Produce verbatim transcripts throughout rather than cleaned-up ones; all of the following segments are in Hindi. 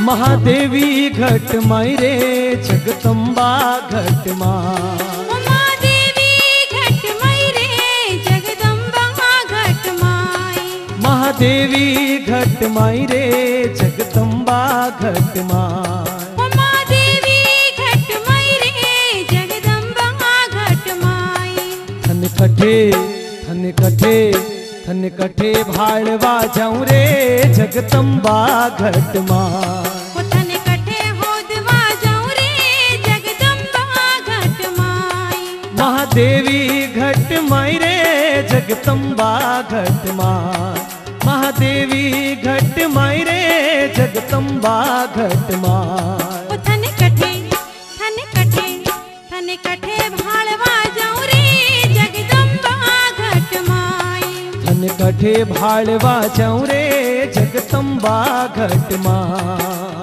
महादेवी घट माई रे जगदम्बा घट माई। महादेवी घट माई रे जगदम्बा घट माई। महादेवी घट माई रे जगदम्बा घट माई। महादेवी घट माई रे जगदम्बा घट माई। थन कठे थन कठे थन कठे भाड़वा जाऊं रे जगदम्बा घट माई। थन कठे होदवा जाऊं रे जगदम्बा घट माई। महादेवी घट माई रे जगदम्बा घट माई। महादेवी घट माई रे जगदम्बा घट माई। थन कठे थन कठे थन कठे भाड़वा जाऊं रे जगदम्बा घट माई। थन कठे भाड़वा जाऊं रे जगदम्बा घट माई।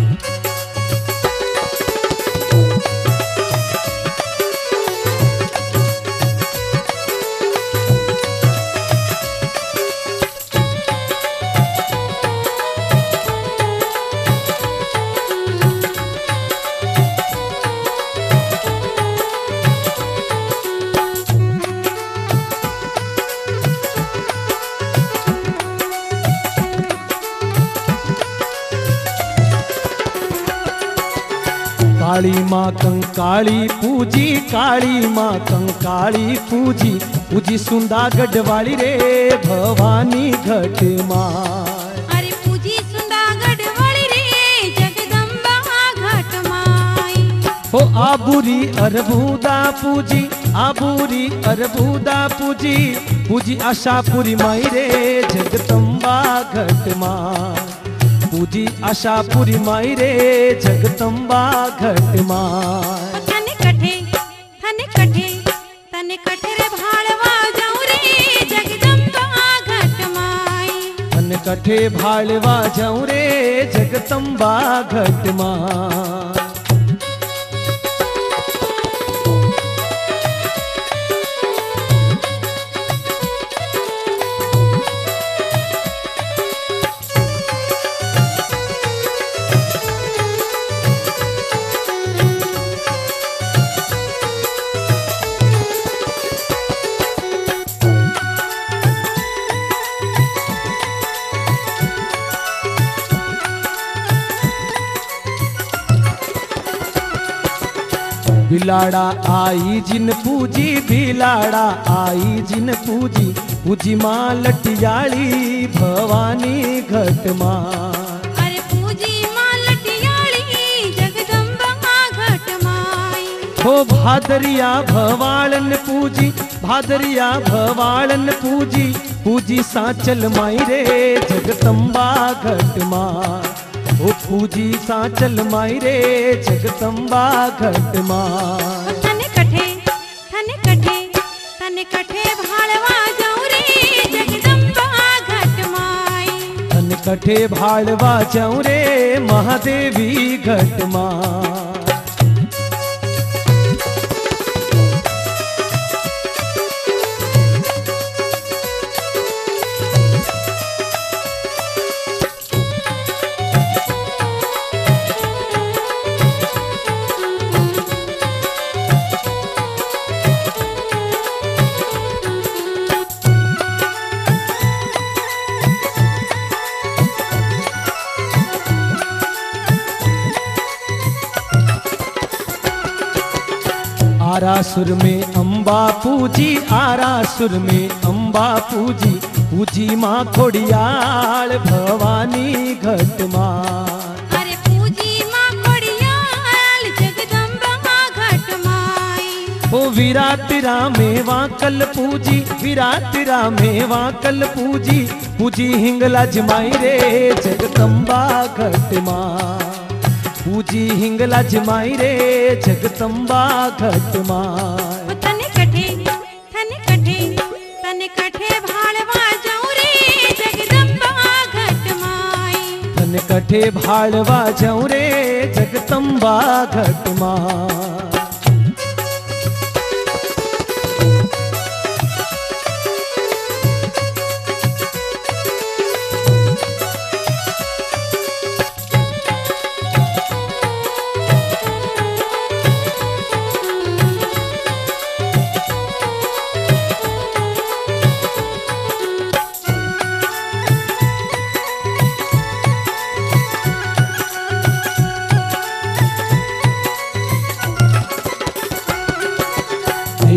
काली माँ कंकाली पूजी काली माँ कंकाली पूजी पूजी सुंदा गढ़वाली रे भवानी घट माई। अरे पूजी सुंदा गढ़वाली रे जगदम्बा घट माई। हो आबूरी अरबूदा पूजी आबूरी अरबूदा पूजी पूजी आशापुरी माई रे जगदम्बा घट माई। पूजी आशापुरी माई रे जगदम्बा घट माई। थन कठे थन कठे थन कठे रे भाड़वा जाऊं रे जगदम्बा घट माई। थन कठे भाड़वा जाऊं रे जगदम्बा घट माई। बिलाड़ा आई जिन पूजी बिलाड़ा आई जिन पूजी पूजी माँ लटियाली भवानी घट माई। अरे पूजी माँ लटियाली जगदम्बा घट माई। हो भादरिया भवालन पूजी भादरिया भवालन पूजी पूजी सांचल माई रे जगदम्बा घट माई। ओ पूजी सांचल माई रे जगदम्बा घट माई। थन कठे थन कठे थन कठे भाड़वा जाऊं रे जगदम्बा घट माई। थन कठे भाड़वा जाऊं रे महादेवी घट माई। आरासुर में अम्बा पूजी आरासुर में अम्बा पूजी पूजी माँ खोड़ियाल भवानी घट माई। अरे पूजी माँ खोड़ियाल जगदम्बा घट माई। ओ विराटरा में वाकल पूजी विराटरा में वाकल पूजी पूजी हिंगलाज माई रे जगदम्बा घट माई। पूजी हिंगलाज माई रे जगदम्बा घट माई। थन कठे थन कठे थन कठे भाड़वा जाऊं रे जगदम्बा घट माई। थन कठे भाड़वा जाऊं रे जगदम्बा घट माई।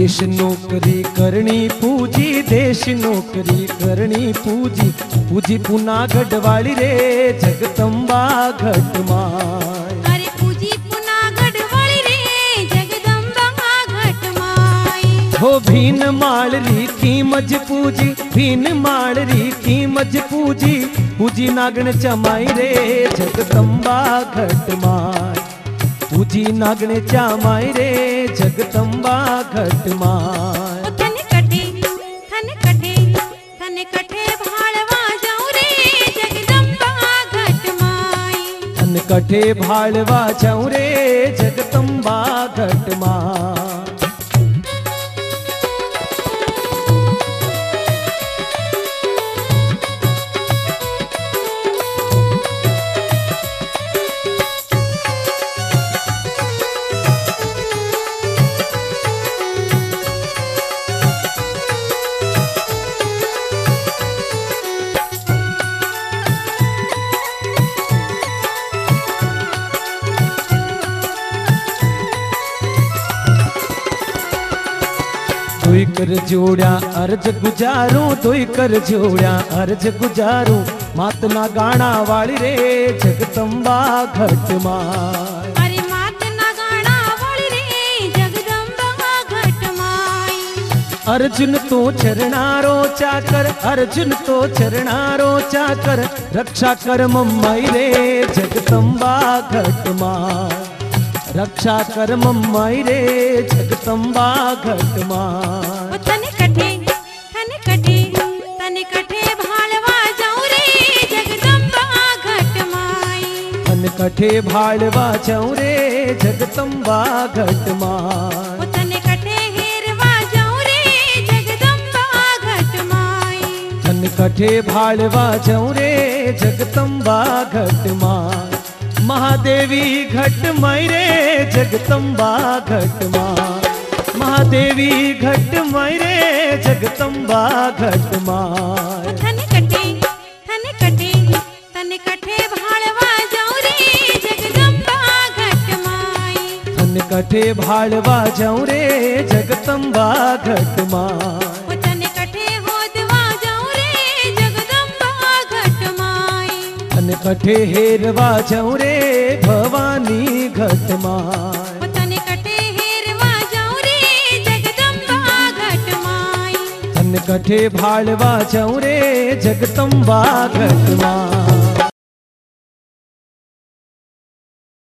देश नौकरी करनी पूजी, देश नौकरी करनी पूजी, पूजी पुना गढ़वाली रे जगदम्बा घट माई। अरे पूजी पुना गढ़वाली रे जगदम्बा घट माई। हो भीन माल री कीमज पूजी, भीन माल री कीमज पूजी, पूजी नागण चमाई रे जगदम्बा घट माई। पूजी नागण चमाई रे जगदम्बा घट माई। थन कटे थन कटे थन कटे भाड़वा जाऊं रे जगदम्बा घट माई। थन कटे भाड़वा जाऊं रे जगदम्बा घट माई। दुई कर जोड़ा अर्ज गुजारूं, दुई कर जोड़ा अर्ज गुजारूं, मात ना गाना वाली रे जगदम्बा घट माई। अरे मात ना गाना वाली रे जगदम्बा घट माई। अर्जुन तो चरणारो चाकर, अर्जुन तो चरणारो चाकर, रक्षा कर मम्माई रे जगदम्बा घट माई। रक्षा कर मम्माई रे जगदम्बा घट माई। थन कटे थन कटे थन कटे भाड़वा जाऊं रे जगदम्बा घट माई। थन कटे भाड़वा जाऊं रे जगदम्बा घट माई। थन कटे हेरवा जाऊं रे जगदम्बा घट माई। थन कटे भाड़वा जाऊं रे जगदम्बा घट माई। महादेवी घट माई रे जगदम्बा घट माई। महादेवी घट माई रे जगदम्बा घट माई। थन कटे थन कटे थन कटे भाड़वा जाऊं रे जगदम्बा घट माई। थन कटे भाड़वा जाऊं रे जगदम्बा घट माई। थन कटे होदवा जाऊं रे जगदम्बा घट माई। थन कटे हेरवा जाऊं रे भवानी घट माई। थन कटे हेरवा जाऊं रे जगदम्बा घट माई। थन कटे भाड़वा जाऊं रे जगदम्बा घट माई।